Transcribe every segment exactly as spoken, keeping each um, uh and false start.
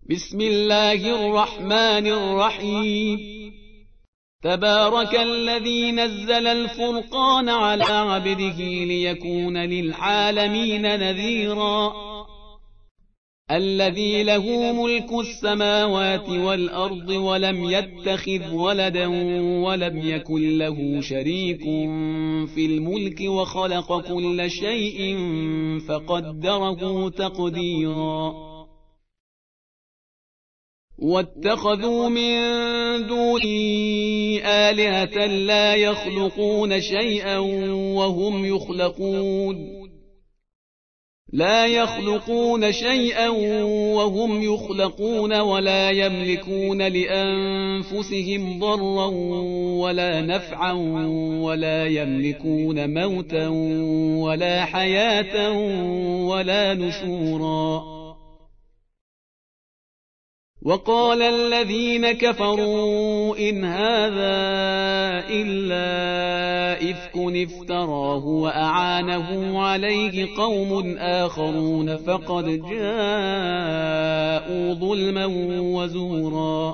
بسم الله الرحمن الرحيم تبارك الذي نزل الفرقان على عبده ليكون للعالمين نذيرا الذي له ملك السماوات والأرض ولم يتخذ ولدا ولم يكن له شريك في الملك وخلق كل شيء فقدره تقديرا واتخذوا من دونه آلهة لا يخلقون شيئا وهم يخلقون لا يخلقون شيئا وهم يخلقون ولا يملكون لأنفسهم ضرا ولا نفعا ولا يملكون موتا ولا حياة ولا نشورا وقال الذين كفروا إن هذا إلا إفك افتراه وأعانه عليه قوم آخرون فقد جاءوا ظلما وزورا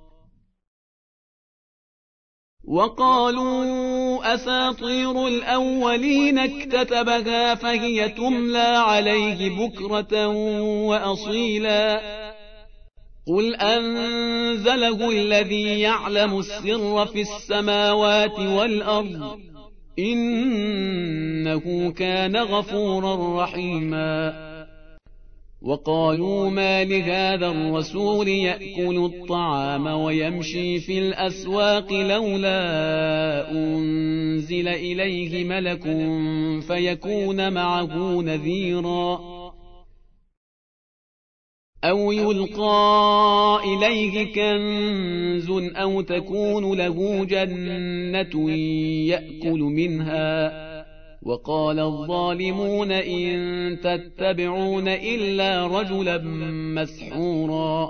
وقالوا أساطير الأولين اكتتبها فهي تملى عليه بكرة وأصيلا قل أنزله الذي يعلم السر في السماوات والأرض إنه كان غفورا رحيما وقالوا ما لهذا الرسول يأكل الطعام ويمشي في الأسواق لولا أنزل إليه ملك فيكون معه نذيرا أو يلقى إليه كنز أو تكون له جنة يأكل منها وقال الظالمون إن تتبعون إلا رجلا مسحورا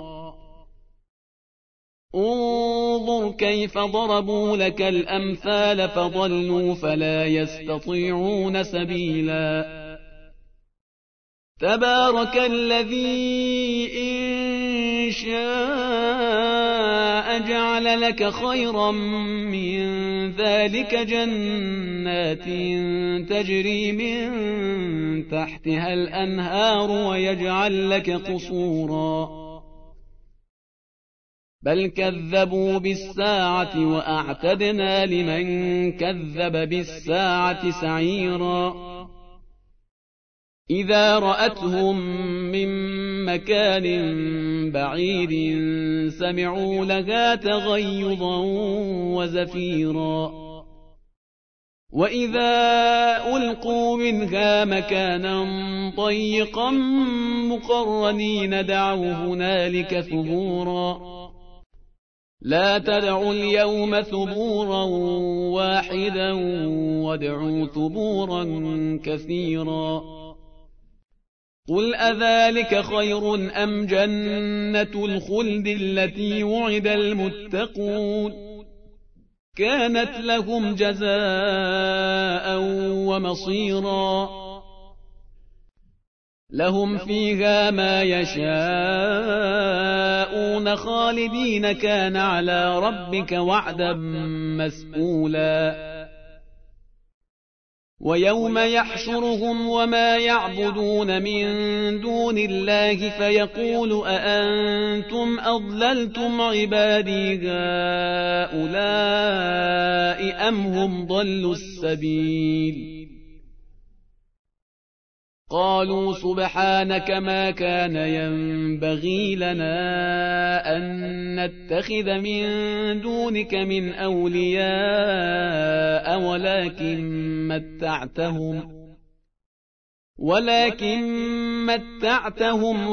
انظر كيف ضربوا لك الأمثال فضلوا فلا يستطيعون سبيلا تبارك الذي إن شاء جعل لك خيرا من ذلك جنات تجري من تحتها الأنهار ويجعل لك قصورا بل كذبوا بالساعة وأعتدنا لمن كذب بالساعة سعيرا إذا رأتهم من مكان بعيد سمعوا لها تغيظا وزفيرا وإذا ألقوا منها مكانا ضيقا مقرنين دعوا هنالك ثبورا لا تدعوا اليوم ثبورا واحدا وادعوا ثبورا كثيرا قل أذلك خير أم جنة الخلد التي وعد المتقون كانت لهم جزاء ومصيرا لهم فيها ما يشاءون خالدين كان على ربك وعدا مسئولا ويوم يحشرهم وما يعبدون من دون الله فيقول أأنتم أضللتم عبادي هؤلاء أم هم ضلوا السبيل قالوا سبحانك ما كان ينبغي لنا أن نتخذ من دونك من أولياء ولكن متعتهم ولكن متعتهم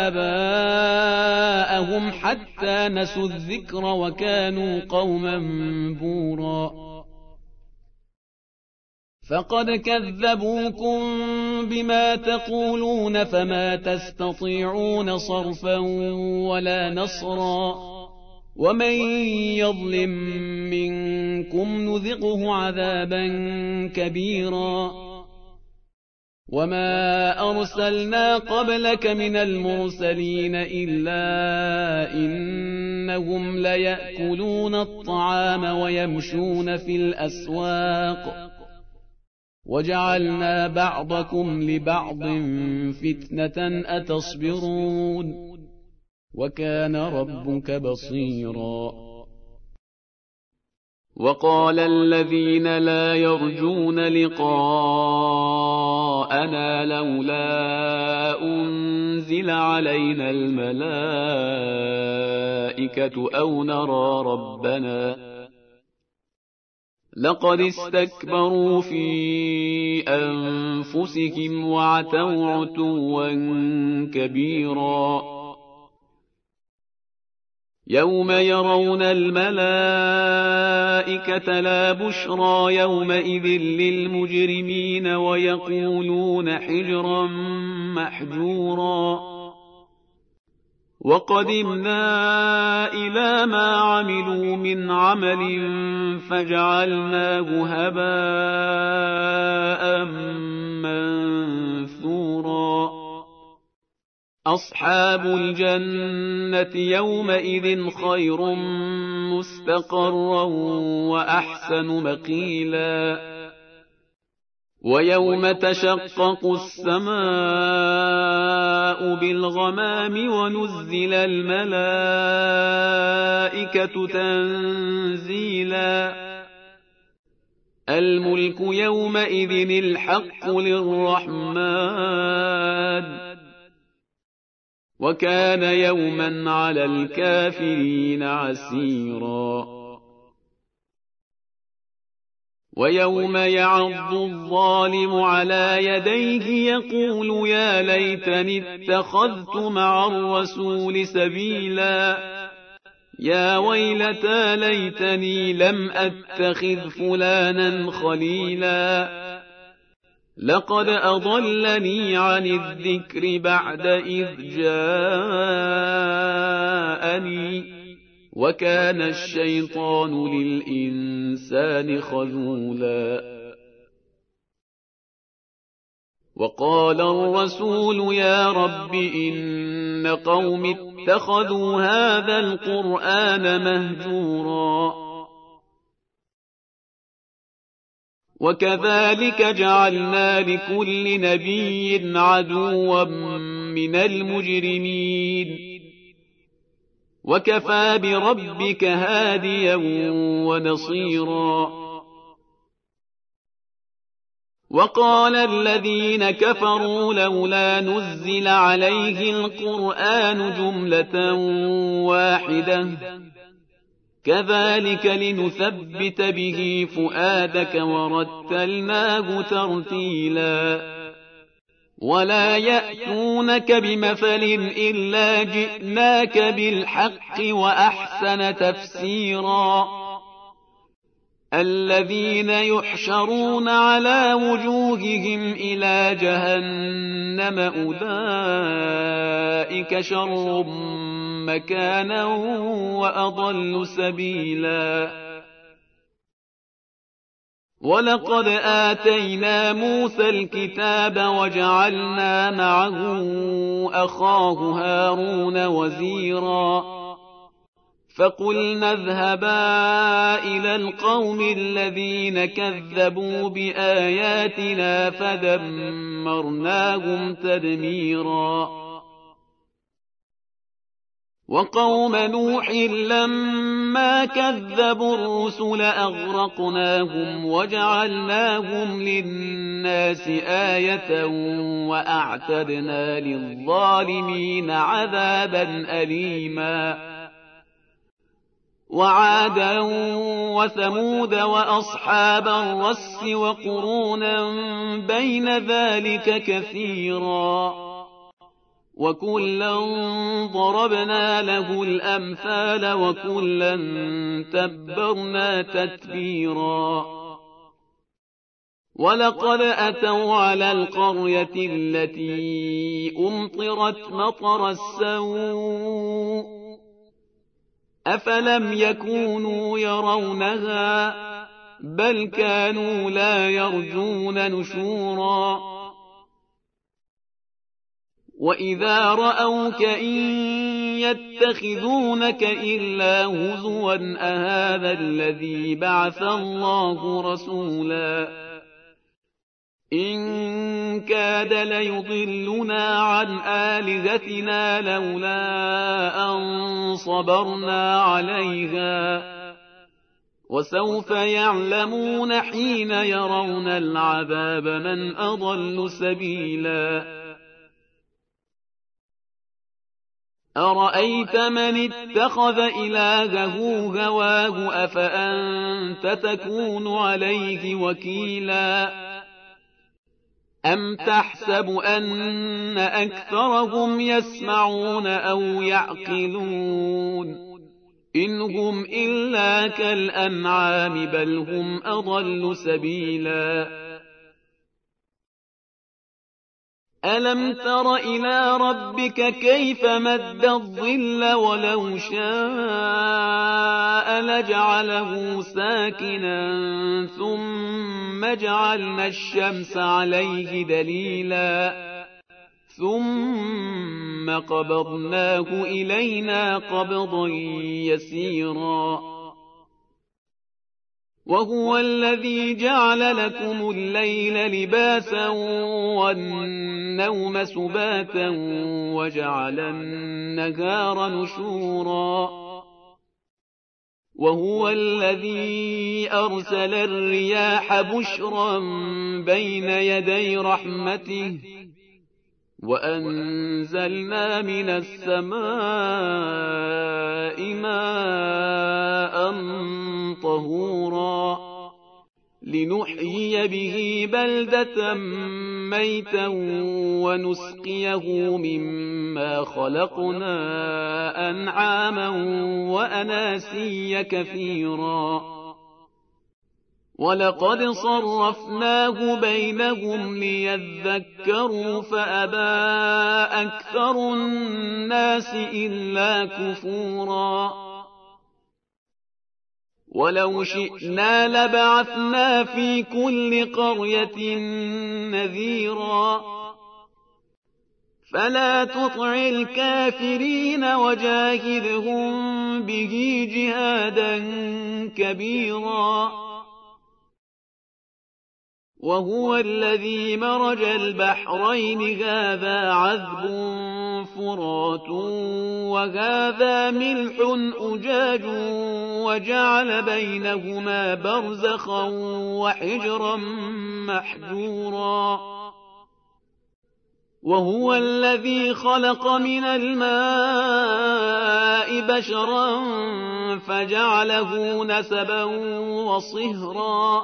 وآباءهم حتى نسوا الذكر وكانوا قوما بورا فقد كذبوكم بما تقولون فما تستطيعون صرفا ولا نصرا ومن يظلم منكم نذقه عذابا كبيرا وما أرسلنا قبلك من المرسلين إلا إنهم ليأكلون الطعام ويمشون في الأسواق وجعلنا بعضكم لبعض فتنة أتصبرون وكان ربك بصيرا. وقال الذين لا يرجون لقاءنا لولا أنزل علينا الملائكة أو نرى ربنا لقد استكبروا في أنفسهم وعتوا عتوا كبيرا. يوم يرون الملائكة لا بشرى يومئذ للمجرمين ويقولون حجرا محجورا. وقدمنا إلى ما عملوا من عمل فجعلناه هباء منثورا. أصحاب الجنة يومئذ خير مستقرا وأحسن مقيلا. ويوم تشقق السماء بالغمام ونزل الملائكة تنزيلا. الملك يومئذ الحق للرحمن وكان يوما على الكافرين عسيرا. ويوم يعض الظالم على يديه يقول يا ليتني اتخذت مع الرسول سبيلا. يا ويلتى ليتني لم أتخذ فلانا خليلا. لقد أضلني عن الذكر بعد إذ جاءني وكان الشيطان للإنسان خذولا. وقال الرسول يا رب إن قوم اتخذوا هذا القرآن مهجورا. وكذلك جعلنا لكل نبي عدوا من المجرمين وكفى بربك هاديا ونصيرا. وقال الذين كفروا لولا نزل عليه القرآن جملة واحدة كذلك لنثبت به فؤادك ورتلناه ترتيلا. ولا يأتونك بمثل إلا جئناك بالحق وأحسن تفسيرا. الذين يحشرون على وجوههم إلى جهنم أولئك شر مكانا وأضل سبيلا. ولقد آتينا موسى الكتاب وجعلنا معه أخاه هارون وزيرا. فقلنا اذهبا إلى القوم الذين كذبوا بآياتنا فدمرناهم تدميرا. وقوم نوح لما كذبوا الرسل أغرقناهم وجعلناهم للناس آية وأعتدنا للظالمين عذابا أليما. وعادا وثمود وأصحاب الرس وقرونا بين ذلك كثيرا. وكلا ضربنا له الأمثال وكلا تبرنا تتبيرا. ولقد أتوا على القرية التي أمطرت مطر السوء أفلم يكونوا يرونها بل كانوا لا يرجون نشورا. وإذا رأوك إن يتخذونك إلا هزوا أهذا الذي بعث الله رسولا إن كاد ليضلنا عن آلهتنا لولا أن صبرنا عليها وسوف يعلمون حين يرون العذاب من أضل سبيلا أرأيت من اتخذ إلهه هواه أفأنت تكون عليه وكيلا أم تحسب أن أكثرهم يسمعون أو يعقلون إن هم إلا كالأنعام بل هم أضل سبيلا ألم تر إلى ربك كيف مد الظل ولو شاء لجعله ساكنا ثم جعلنا الشمس عليه دليلا ثم قبضناه إلينا قبضا يسيرا وهو الذي جعل لكم الليل لباسا والنوم سباتا وجعل النهار نشورا وهو الذي أرسل الرياح بشرا بين يدي رحمته وأنزلنا من السماء ماء طهورا لنحيي به بلدة ميتا ونسقيه مما خلقنا أنعاما وأناسيا كثيرا ولقد صرفناه بينهم ليذكروا فأبى أكثر الناس إلا كفورا ولو شئنا لبعثنا في كل قرية نذيرا فلا تطع الكافرين وجاهدهم به جهادا كبيرا وهو الذي مرج البحرين هذا عذب فرات وهذا ملح أجاج وجعل بينهما برزخا وحجرا محجورا وهو الذي خلق من الماء بشرا فجعله نسبا وصهرا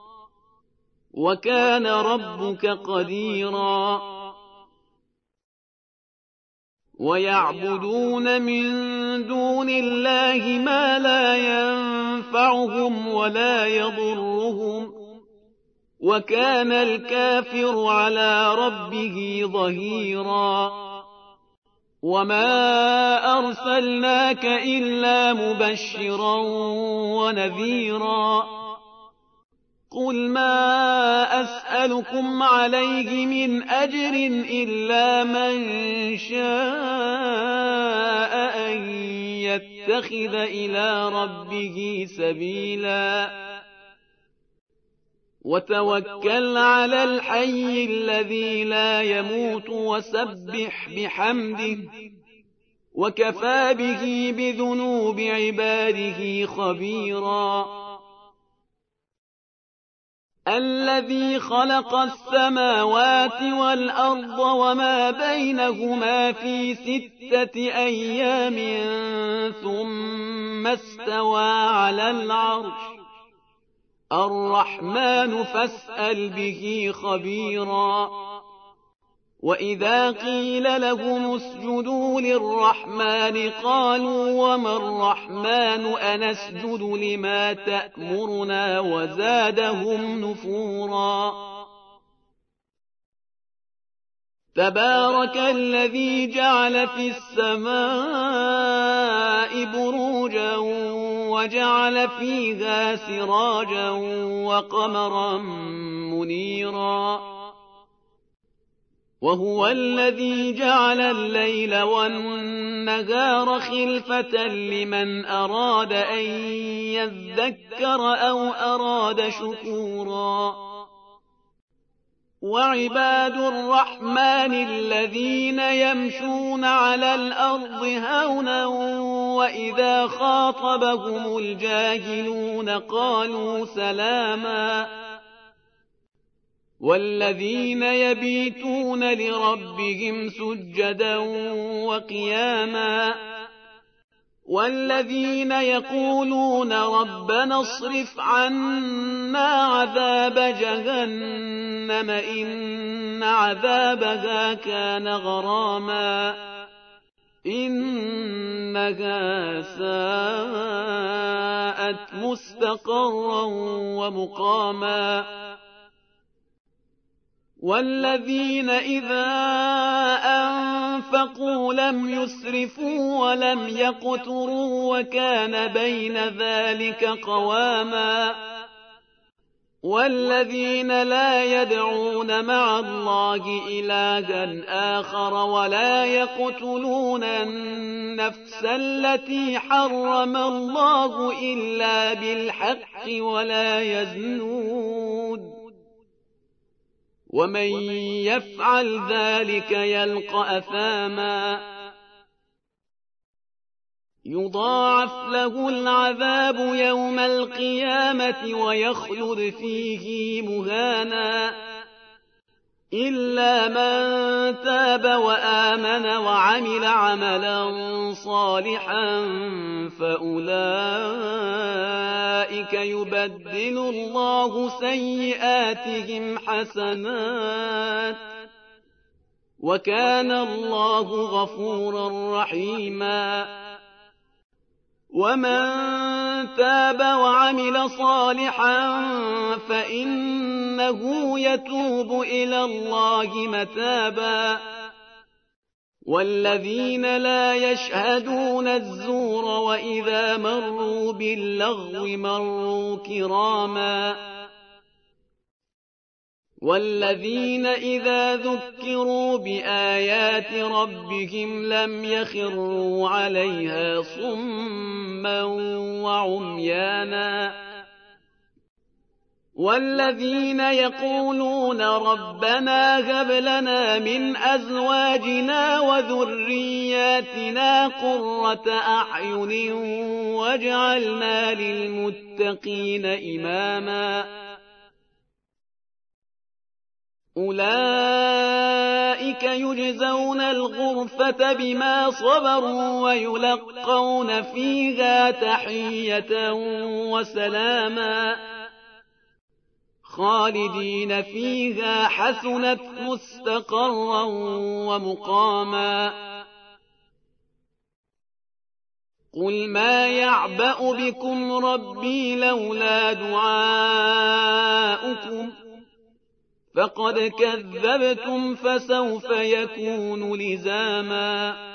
وكان ربك قديرا ويعبدون من دون الله ما لا ينفعهم ولا يضرهم وكان الكافر على ربه ظهيرا وما أرسلناك إلا مبشرا ونذيرا قل ما أسألكم عليه من أجر إلا من شاء أن يتخذ إلى ربه سبيلا وتوكل على الحي الذي لا يموت وسبح بحمده وكفى به بذنوب عباده خبيرا الذي خلق السماوات والأرض وما بينهما في ستة أيام ثم استوى على العرش الرحمن فاسأل به خبيرا وإذا قيل لهم اسجدوا للرحمن قالوا وما الرحمن أنسجد لما تأمرنا وزادهم نفورا تبارك الذي جعل في السماء بروجا وجعل فيها سراجا وقمرا منيرا وهو الذي جعل الليل والنهار خلفة لمن أراد أن يذكر أو أراد شكورا وعباد الرحمن الذين يمشون على الأرض هونا وإذا خاطبهم الجاهلون قالوا سلاما والذين يبيتون لربهم سجدا وقياما والذين يقولون ربنا اصرف عنا عذاب جهنم إن عذابها كان غراما إنها ساءت مستقرا ومقاما والذين إذا أنفقوا لم يسرفوا ولم يقتروا وكان بين ذلك قواما والذين لا يدعون مع الله إلها آخر ولا يقتلون النفس التي حرم الله إلا بالحق ولا يزنون ومن يفعل ذلك يلقى أثاما يضاعف له العذاب يوم القيامة ويخلد فيه مهانا إلا من تاب وآمن وعمل عملا صالحا فأولئك يبدل الله سيئاتهم حسنات وكان الله غفورا رحيما ومن تاب وعمل صالحا فإنه يتوب إلى الله متابا والذين لا يشهدون الزور وإذا مروا باللغو مروا كراما والذين إذا ذكروا بآيات ربهم لم يخروا عليها صما وعميانا والذين يقولون ربنا هب لنا من أزواجنا وذرياتنا قرة أعين واجعلنا للمتقين إماما أولئك يجزون الغرفة بما صبروا ويلقون فيها تحية وسلاما خالدين فيها حسنت مستقرا ومقاما قل ما يعبأ بكم ربي لولا دعاؤكم فقد كذبتم فسوف يكون لزاما